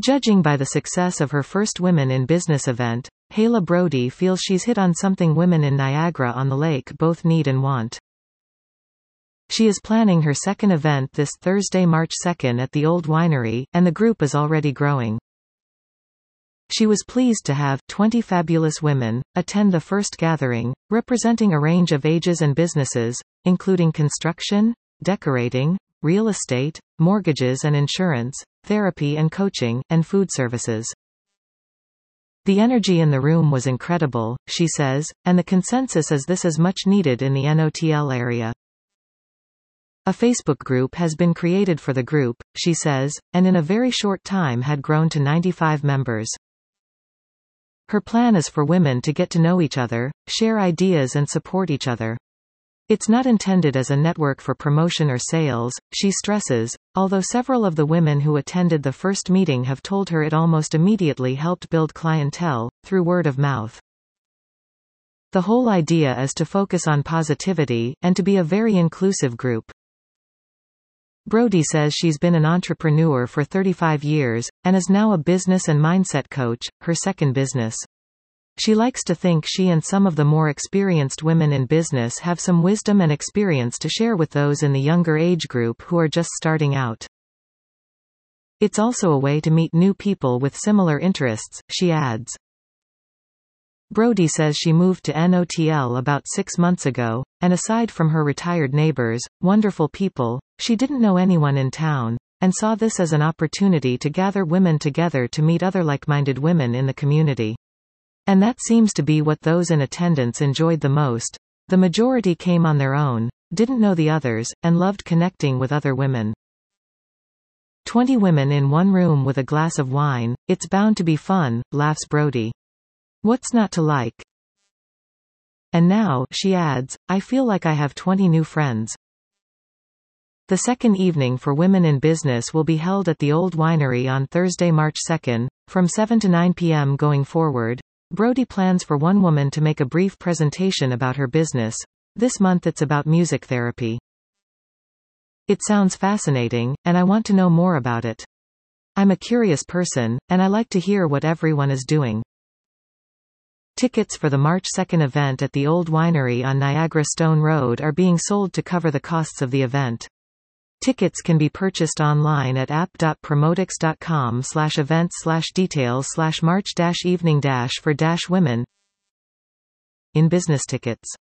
Judging by the success of her first Women in Business event, Hala Brody feels she's hit on something women in Niagara-on-the-Lake both need and want. She is planning her second event this Thursday, March 2 at the Old Winery, and the group is already growing. She was pleased to have 20 fabulous women attend the first gathering, representing a range of ages and businesses, including construction, decorating, real estate, mortgages and insurance, therapy and coaching, and food services. The energy in the room was incredible, she says, and the consensus is this is much needed in the NOTL area. A Facebook group has been created for the group, she says, and in a very short time had grown to 95 members. Her plan is for women to get to know each other, share ideas and support each other. It's not intended as a network for promotion or sales, she stresses, although several of the women who attended the first meeting have told her it almost immediately helped build clientele, through word of mouth. The whole idea is to focus on positivity, and to be a very inclusive group. Brody says she's been an entrepreneur for 35 years, and is now a business and mindset coach, her second business. She likes to think she and some of the more experienced women in business have some wisdom and experience to share with those in the younger age group who are just starting out. It's also a way to meet new people with similar interests, she adds. Brody says she moved to NOTL about 6 months ago, and aside from her retired neighbors, wonderful people, she didn't know anyone in town, and saw this as an opportunity to gather women together to meet other like-minded women in the community. And that seems to be what those in attendance enjoyed the most. The majority came on their own, didn't know the others, and loved connecting with other women. 20 women in one room with a glass of wine, it's bound to be fun, laughs Brody. What's not to like? And now, she adds, I feel like I have 20 new friends. The second evening for Women in Business will be held at the Old Winery on Thursday, March 2, from 7 to 9 p.m. going forward. Brody plans for one woman to make a brief presentation about her business. This month it's about music therapy. It sounds fascinating, and I want to know more about it. I'm a curious person, and I like to hear what everyone is doing. Tickets for the March 2 event at the Old Winery on Niagara Stone Road are being sold to cover the costs of the event. Tickets can be purchased online at app.promotix.com/events/details/march-evening-for-women in business tickets.